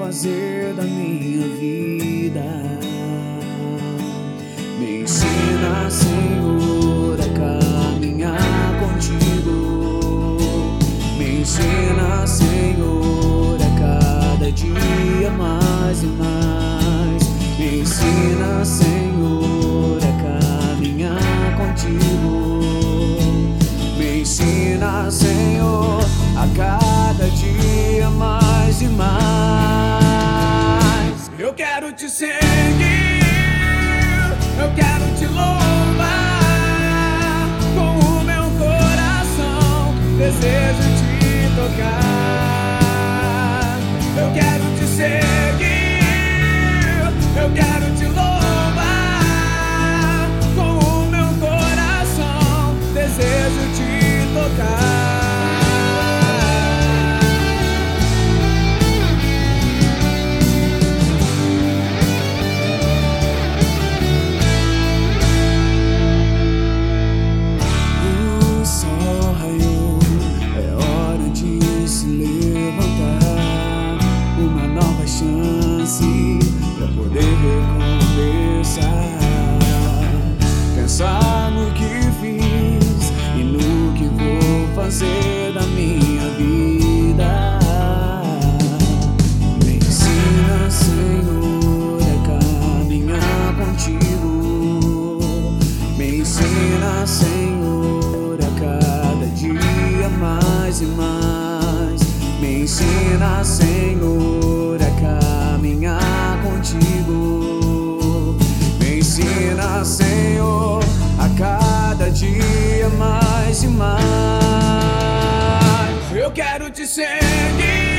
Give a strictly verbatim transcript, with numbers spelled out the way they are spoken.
fazer da minha vida. Me ensina, Senhor, a caminhar contigo. Me ensina, Senhor, a cada dia mais e mais. Me ensina, Senhor, a caminhar contigo. Me ensina, Senhor, a cada dia mais e mais. Eu quero te seguir, eu quero te louvar. Com o meu coração desejo te tocar. Eu quero te seguir, eu quero te louvar. Com o meu coração desejo te tocar. Pra poder recomeçar, pensar no que fiz e no que vou fazer da minha vida. Me ensina, Senhor, a caminhar contigo. Me ensina, Senhor, a cada dia mais e mais. Me ensina, Senhor, a caminhar contigo. Me ensina, Senhor, a cada dia mais e mais. Eu quero te seguir,